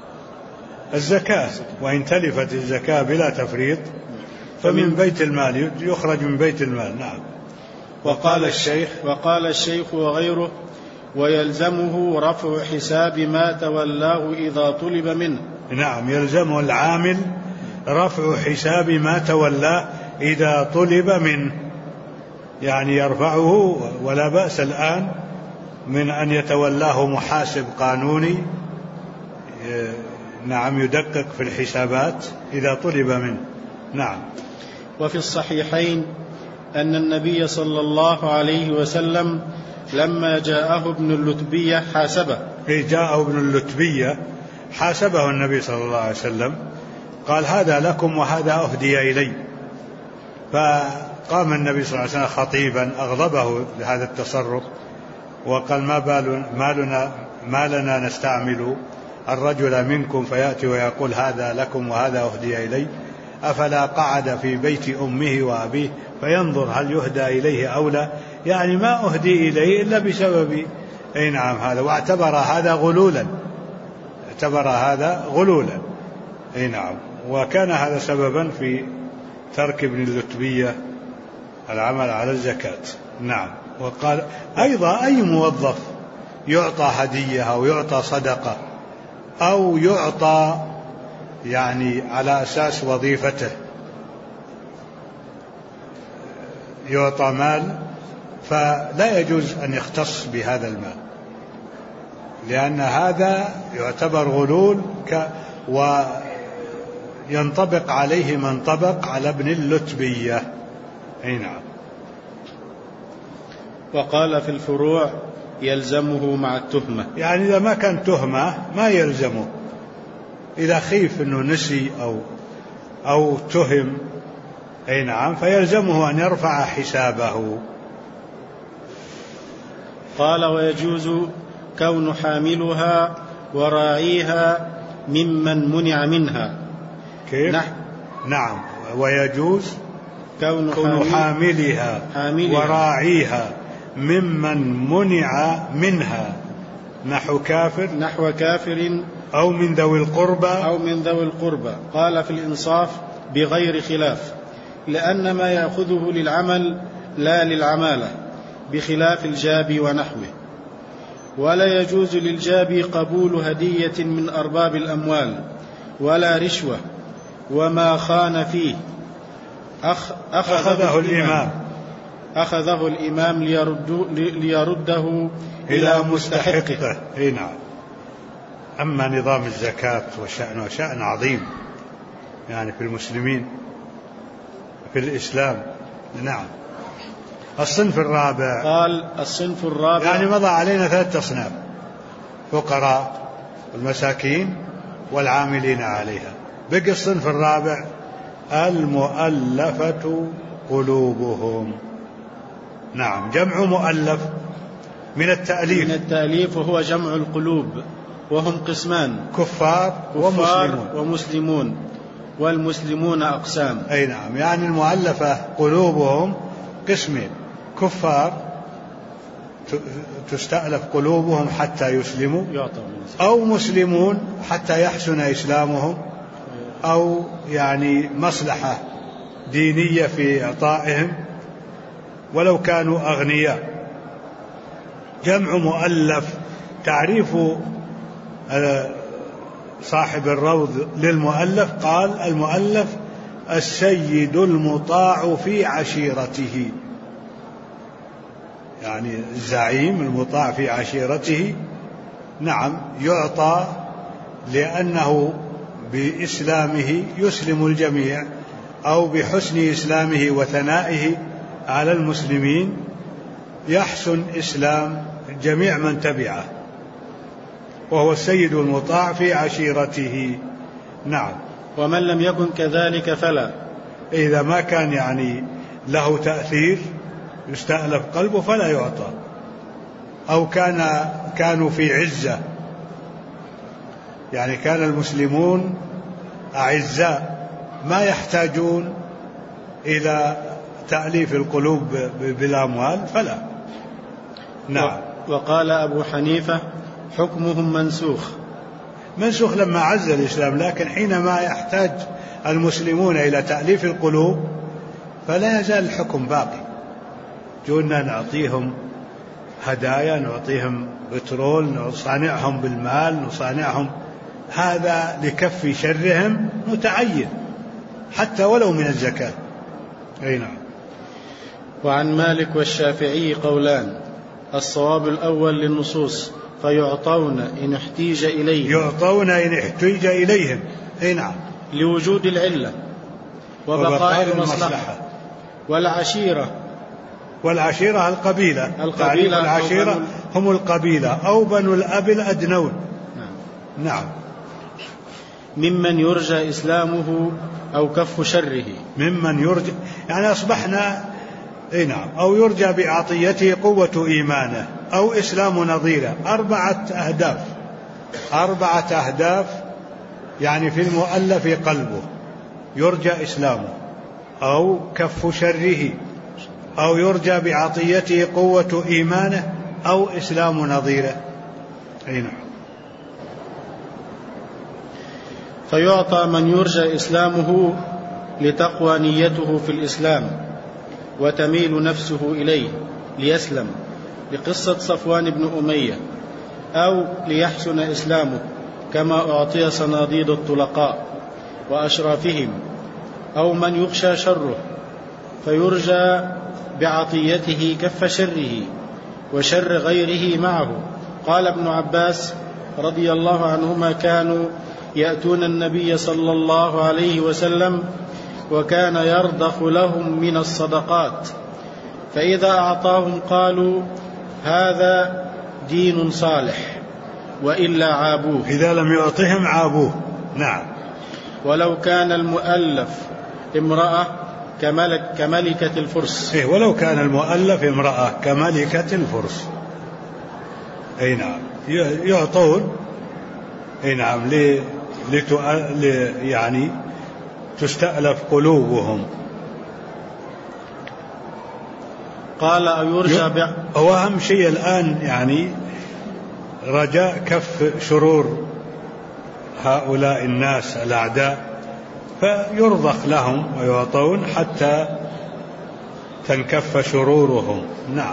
الزكاة. وإن تلفت الزكاة بلا تفريط فمن بيت المال، يخرج من بيت المال. نعم. وقال الشيخ وقال الشيخ وغيره ويلزمه رفع حساب ما تولاه إذا طلب منه. نعم. يلزم العامل رفع حساب ما تولاه إذا طلب منه، يعني يرفعه، ولا بأس الآن من أن يتولاه محاسب قانوني نعم يدقق في الحسابات إذا طلب منه. نعم. وفي الصحيحين أن النبي صلى الله عليه وسلم لما جاءه ابن اللتبية حاسبه. جاءه ابن اللتبية حاسبه النبي صلى الله عليه وسلم، قال هذا لكم وهذا أهدي إلي. فقام النبي صلى الله عليه وسلم خطيبا أغضبه لهذا التصرف وقال ما بال مالنا ما لنا نستعمل الرجل منكم فيأتي ويقول هذا لكم وهذا أهدي إلي، أفلا قعد في بيت أمه وأبيه فينظر هل يهدى إليه أو لا، يعني ما أهدي إليه إلا بسبب. أي نعم. هذا واعتبر هذا غلولا، اعتبر هذا غلولا. أي نعم. وكان هذا سببا في ترك ابن اللتبية العمل على الزكاة. نعم. وقال أيضا أي موظف يعطى هدية أو يعطى صدقة أو يعطى يعني على أساس وظيفته يعطى مال، فلا يجوز أن يختص بهذا المال، لأن هذا يعتبر غلول وينطبق عليه ما انطبق على ابن اللتبية. أي نعم. وقال في الفروع يلزمه مع التهمة، يعني إذا ما كان تهمة ما يلزمه، إذا خيف أنه نسي أو أو تهم. أي نعم. فيلزمه أن يرفع حسابه. قال ويجوز كون حاملها وراعيها ممن منع منها. كيف؟ نعم. نعم. ويجوز كون, كون حاملها, حاملها وراعيها ممن منع منها نحو كافر نحو كافر أو من ذوي القربى أو من ذوي القربى. قال في الإنصاف بغير خلاف، لأن ما يأخذه للعمل لا للعمالة، بخلاف الجابي ونحوه. ولا يجوز للجابي قبول هدية من أرباب الأموال، ولا رشوة، وما خان فيه أخ أخذ أخذه الإمام أخذه الإمام ليرد ليرده إلى مستحقه. إيه نعم. أما نظام الزكاة وشأنه شأن عظيم يعني في المسلمين في الإسلام. نعم. الصنف الرابع قال الصنف الرابع يعني مضى علينا ثلاثة أصناف: فقراء والمساكين والعاملين عليها. بقي الصنف الرابع: المؤلفة قلوبهم. نعم. جمع مؤلف من التأليف من التأليف وهو جمع القلوب، وهم قسمان: كفار, كفار ومسلمون. ومسلمون، والمسلمون أقسام. أي نعم. يعني المؤلفة قلوبهم قسمين: كفار تستألف قلوبهم حتى يسلموا، أو مسلمون حتى يحسن إسلامهم، أو يعني مصلحة دينية في إعطائهم ولو كانوا أغنياء. جمع مؤلف تعريف صاحب الروض للمؤلف قال: المؤلف السيد المطاع في عشيرته، يعني الزعيم المطاع في عشيرته. نعم. يعطى لأنه بإسلامه يسلم الجميع، أو بحسن إسلامه وثنائه على المسلمين يحسن إسلام جميع من تبعه، وهو السيد المطاع في عشيرته. نعم. ومن لم يكن كذلك فلا، إذا ما كان يعني له تأثير يستألف قلبه فلا يعطى، أو كان كانوا في عزة، يعني كان المسلمون أعزاء ما يحتاجون إلى تأليف القلوب بالأموال فلا. نعم. وقال أبو حنيفة: حكمهم منسوخ. منسوخ لما عز الإسلام، لكن حينما يحتاج المسلمون إلى تأليف القلوب فلا يزال الحكم باقي. جونا نعطيهم هدايا، نعطيهم بترول، نصانعهم بالمال، نصانعهم، هذا لكف شرهم متعين حتى ولو من الزكاة. أي نعم. وعن مالك والشافعي قولان: الصواب الأول للنصوص: فيعطون إن احتيج إليهم. يعطون إن احتيج إليهم. أي نعم. لوجود العلة وبقاء المصلحة. والعشيرة والعشيرة القبيلة. القبيلة العشيرة هم القبيلة أو بنو الأب الأدنون. نعم. نعم. ممن يرجى إسلامه أو كف شره. ممن يرجى يعني أصبحنا. إيه نعم. أو يرجى بعطيته قوة إيمانه أو إسلام نظيره. أربعة أهداف أربعة أهداف يعني في المؤلف قلبه: يرجى إسلامه، أو كف شره، أو يرجى بعطيته قوة إيمانه، أو إسلام نظيره. أي نعم. فيعطى من يرجى إسلامه لتقوى نيته في الإسلام وتميل نفسه إليه ليسلم، لقصة صفوان بن أمية، أو ليحسن إسلامه كما أعطي صناديد الطلقاء وأشرافهم، أو من يخشى شره فيرجى بعطيته كف شره وشر غيره معه. قال ابن عباس رضي الله عنهما: كانوا يأتون النبي صلى الله عليه وسلم وكان يرضخ لهم من الصدقات، فإذا أعطاهم قالوا: هذا دين صالح، وإلا عابوه. إذا لم يعطهم عابوه. نعم. ولو كان المؤلف امرأة كملك كملكة الفرس. إيه ولو كان المؤلف امرأة كملكة الفرس. أي نعم. يعطون. أي نعم. ل... لتو... ل... يعني تستألف قلوبهم. قال: أو يرجى ب... هو أهم شيء الآن يعني رجاء كف شرور هؤلاء الناس الأعداء، فيرضخ لهم ويعطون حتى تنكف شرورهم. نعم.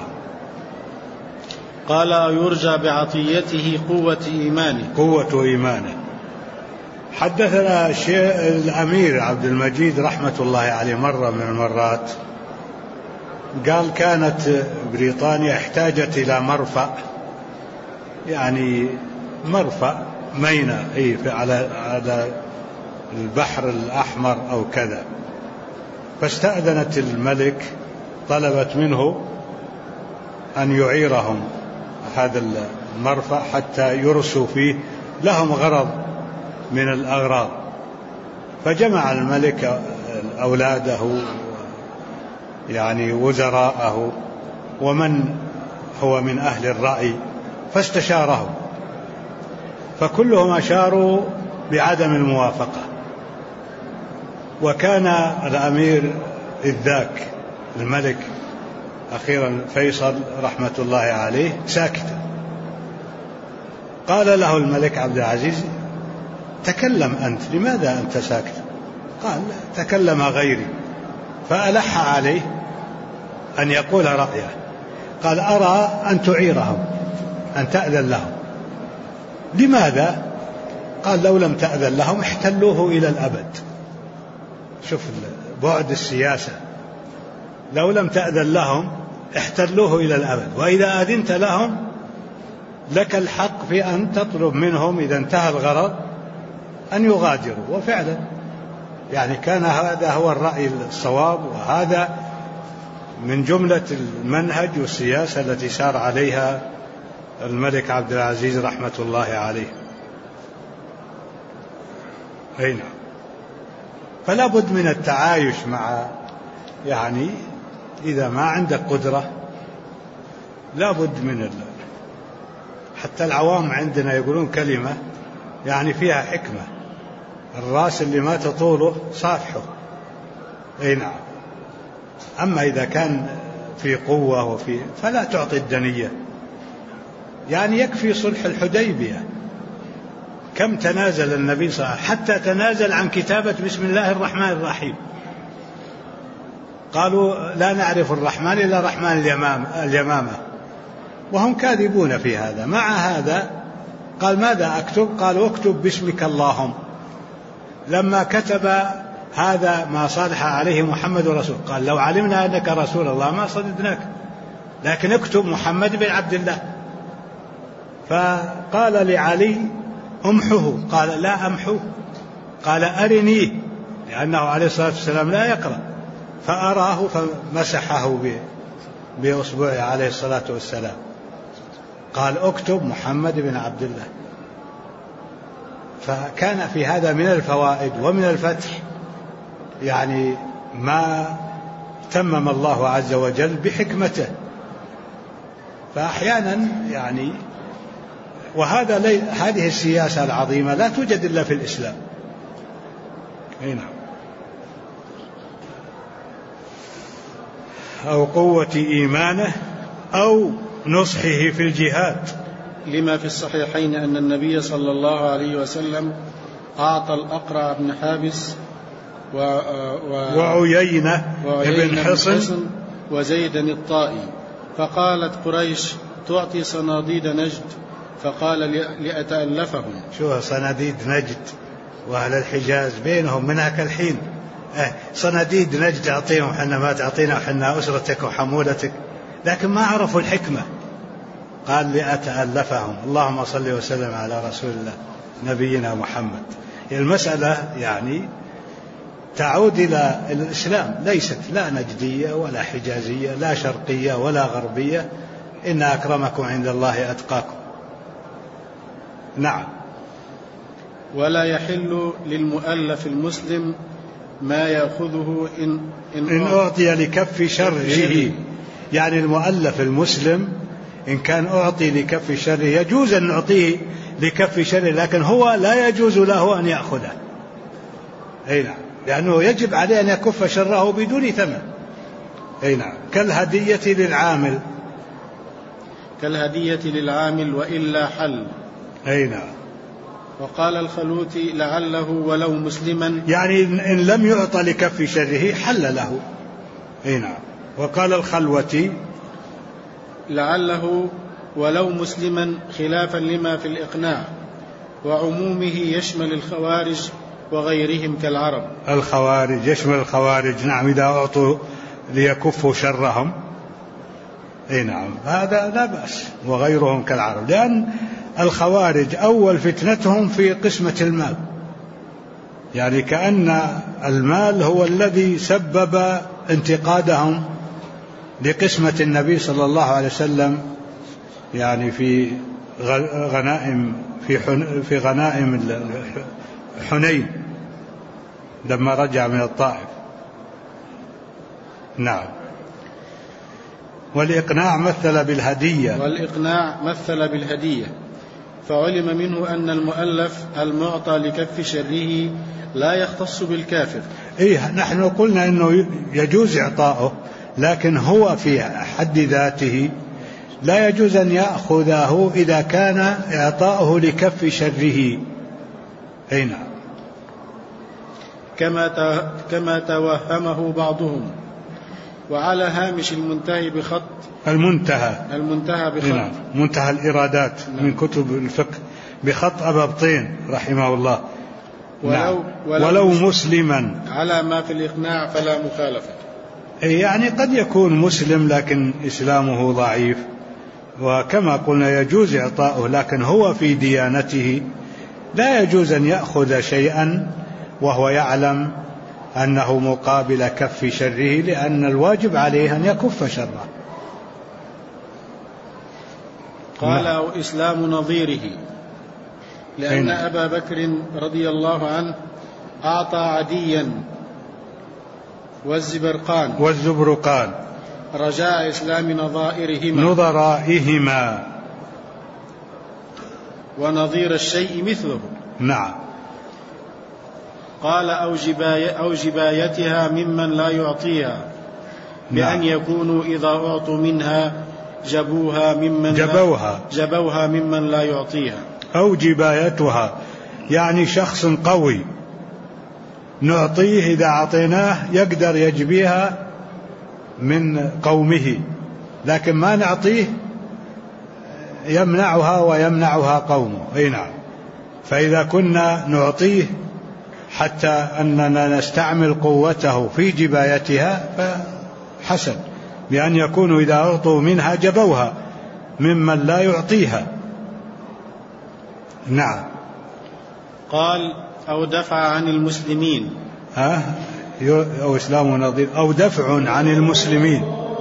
قال: أو يرجى بعطيته قوة إيمانه. قوة إيمانه حدثنا الشيخ الأمير عبد المجيد رحمة الله عليه مرة من المرات قال كانت بريطانيا احتاجت إلى مرفأ، يعني مرفأ ميناء على على البحر الأحمر أو كذا، فاستأذنت الملك، طلبت منه أن يعيرهم هذا المرفأ حتى يرسوا فيه، لهم غرض من الأغراض. فجمع الملك أولاده يعني وزراءه ومن هو من أهل الرأي فاستشارهم، فكلهم أشاروا بعدم الموافقة. وكان الأمير إذ ذاك الملك أخيرا فيصل رحمة الله عليه ساكتا. قال له الملك عبد العزيز تكلم أنت، لماذا أنت ساكت؟ قال تكلم غيري، فألح عليه أن يقول رأيه. قال أرى أن تعيرهم، أن تأذن لهم. لماذا؟ قال لو لم تأذن لهم احتلوه إلى الأبد. شوف بعد السياسة، لو لم تأذن لهم احتلوه إلى الأبد، وإذا أذنت لهم لك الحق في أن تطلب منهم إذا انتهى الغرض أن يغادروا. وفعلا يعني كان هذا هو الرأي الصواب، وهذا من جملة المنهج والسياسة التي سار عليها الملك عبد العزيز رحمة الله عليه. هنا فلا بد من التعايش مع، يعني إذا ما عندك قدرة لا بد من ال... حتى العوام عندنا يقولون كلمة يعني فيها حكمة: الراس اللي ما تطوله صافحه. أي نعم. أما إذا كان في قوة وفي فلا تعطي الدنية. يعني يكفي صلح الحديبية، كم تنازل النبي صلى الله عليه وسلم، حتى تنازل عن كتابة بسم الله الرحمن الرحيم. قالوا لا نعرف الرحمن إلا رحمن اليمامة، وهم كاذبون في هذا. مع هذا قال ماذا أكتب؟ قالوا اكتب باسمك اللهم. لما كتب هذا ما صالح عليه محمد رسول، قال لو علمنا أنك رسول الله ما صددناك، لكن اكتب محمد بن عبد الله. فقال لعلي امحه، قال لا أمحوه، قال أرنيه، لأنه عليه الصلاة والسلام لا يقرأ. فأراه فمسحه بأصبعه عليه الصلاة والسلام، قال اكتب محمد بن عبد الله. فكان في هذا من الفوائد ومن الفتح، يعني ما تمم الله عز وجل بحكمته. فأحيانا يعني وهذا لي هذه السياسة العظيمة لا توجد إلا في الإسلام. هنا أو قوة إيمانه أو نصحه في الجهاد، لما في الصحيحين أن النبي صلى الله عليه وسلم أعطى الأقرع بن حابس و... و... وعيينة بن حصن وزيدا الطائي، فقالت قريش تعطي صناديد نجد، فقال لأتألفهم. شو صناديد نجد وأهل الحجاز بينهم منها الحين اه صناديد نجد تعطيهم، حنا ما تعطينا، حنا أسرتك وحمولتك، لكن ما عرفوا الحكمة. قال لأتألفهم. اللهم صل وسلم على رسول الله نبينا محمد. المسألة يعني تعود إلى الإسلام، ليست لا نجدية ولا حجازية لا شرقية ولا غربية، إن أكرمكم عند الله أتقاكم. نعم. ولا يحل للمؤلف المسلم ما يأخذه إن, إن, إن أعطي لكف شره. يعني المؤلف المسلم إن كان أعطي لكف شره يجوز أن نعطيه لكف شره، لكن هو لا يجوز له أن يأخذه. أي نعم، لأنه يجب عليه أن يكف شره بدون ثمن. أي نعم. كالهدية للعامل، كالهدية للعامل وإلا حل. أي نعم. وقال الخلوتي لعله ولو مسلما، يعني إن لم يعطى لكف شره حل له. أي نعم. وقال الخلوتي لعله ولو مسلما خلافا لما في الإقناع، وعمومه يشمل الخوارج وغيرهم كالعرب. الخوارج يشمل الخوارج، نعم، إذا أعطوا ليكفوا شرهم، اي نعم، هذا لا بأس، وغيرهم كالعرب، لأن الخوارج أول فتنتهم في قسمة المال، يعني كأن المال هو الذي سبب انتقادهم لقسمة النبي صلى الله عليه وسلم، يعني في غنائم في في غنائم حنين لما رجع من الطائف. نعم. والإقناع مثل بالهدية والإقناع مثل بالهدية فعلم منه أن المؤلف المعطى لكف شره لا يختص بالكافر. إيه، نحن قلنا أنه يجوز إعطاؤه، لكن هو في حد ذاته لا يجوز أن يأخذه إذا كان إعطاؤه لكف شره. أي نعم. كما كما توهمه بعضهم. وعلى هامش المنتهى بخط المنتهى المنتهى بخط نعم. منتهى الإرادات نعم. من كتب الفقه بخط أبابطين رحمه الله. ولو, نعم. ولو, ولو مسلما على ما في الإقناع فلا مخالفة. يعني قد يكون مسلم لكن إسلامه ضعيف، وكما قلنا يجوز إعطاؤه، لكن هو في ديانته لا يجوز أن يأخذ شيئا وهو يعلم أنه مقابل كف شره، لأن الواجب عليه أن يكف شره. قال أو إسلام نظيره، لأن أبا بكر رضي الله عنه أعطى عديا والزبرقان والزبرقان رجاء إسلام نظائرهما نظرائهما ونظير الشيء مثله. نعم. قال أو, جباية أو جبايتها ممن لا يعطيها، بأن يكونوا إذا أعطوا منها جبوها ممن جبوها لا جبوها ممن لا يعطيها. أو جبايتها يعني شخص قوي نعطيه، إذا أعطيناه يقدر يجبيها من قومه، لكن ما نعطيه يمنعها ويمنعها قومه. أي نعم. فإذا كنا نعطيه حتى أننا نستعمل قوته في جبايتها فحسن، بأن يكونوا إذا أعطوا منها جبوها ممن لا يعطيها. نعم. قال أو دفع عن المسلمين ها أو إسلام نظير أو دفع عن المسلمين.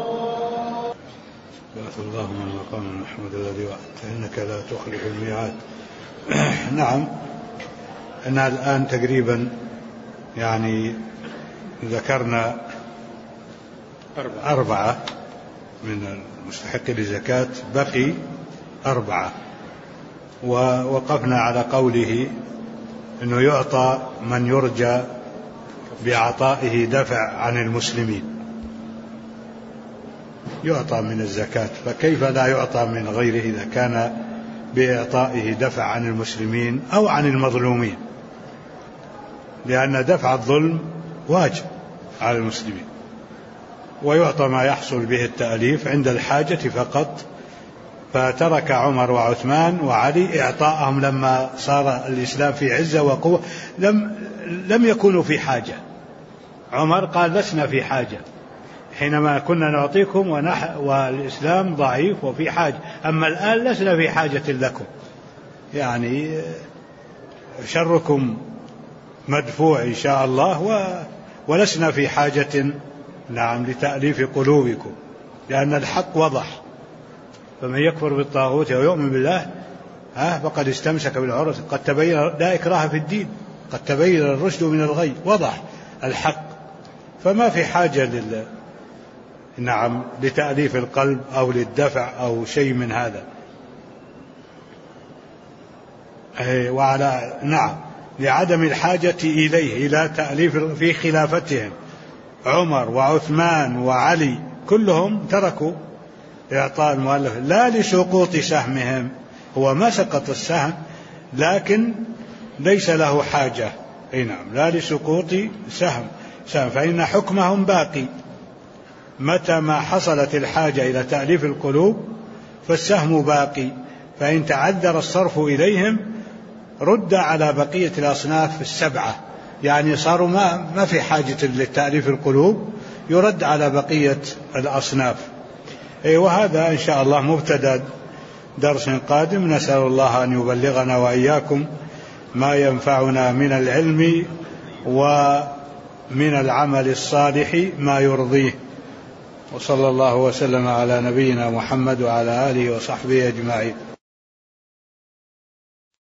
اللهم المقام المحمود الذي وعدت إنك لا تخلف الميعاد. نعم. أنا الآن تقريبا يعني ذكرنا أربعة, أربعة من المستحق للزكاة، بقي أربعة، ووقفنا على قوله أنه يعطى من يرجى بإعطائه دفع عن المسلمين، يعطى من الزكاة، فكيف لا يعطى من غيره إذا كان بإعطائه دفع عن المسلمين أو عن المظلومين، لأن دفع الظلم واجب على المسلمين، ويعطى ما يحصل به التأليف عند الحاجة فقط. فترك عمر وعثمان وعلي إعطاءهم لما صار الإسلام في عزة وقوة، لم, لم يكونوا في حاجة. عمر قال لسنا في حاجة حينما كنا نعطيكم ونح والإسلام ضعيف وفي حاجة، أما الآن لسنا في حاجة لكم، يعني شركم مدفوع إن شاء الله و ولسنا في حاجة نعم لتأليف قلوبكم، لأن الحق وضح. فمن يكفر بالطاغوت ويؤمن بالله ها فقد استمسك بالعروة قد تبين، لا إكراه في الدين، قد تبين الرشد من الغي، وضح الحق، فما في حاجة لل نعم لتأليف القلب أو للدفع أو شيء من هذا. وعلى نعم لعدم الحاجة إليه إلى تأليف في خلافتهم، عمر وعثمان وعلي كلهم تركوا إعطاء المؤلف، لا لسقوط سهمهم، هو ما سقط السهم لكن ليس له حاجة. أي نعم، لا لسقوط سهم سهم فإن حكمهم باقي، متى ما حصلت الحاجة إلى تأليف القلوب فالسهم باقي، فإن تعذر الصرف إليهم رد على بقية الأصناف السبعة، يعني صاروا ما, ما في حاجة للتأليف القلوب، يرد على بقية الأصناف. وهذا إن شاء الله مبتدأ درس قادم، نسأل الله أن يبلغنا وإياكم ما ينفعنا من العلم ومن العمل الصالح ما يرضيه. وصلى الله وسلم على نبينا محمد وعلى آله وصحبه أجمعين.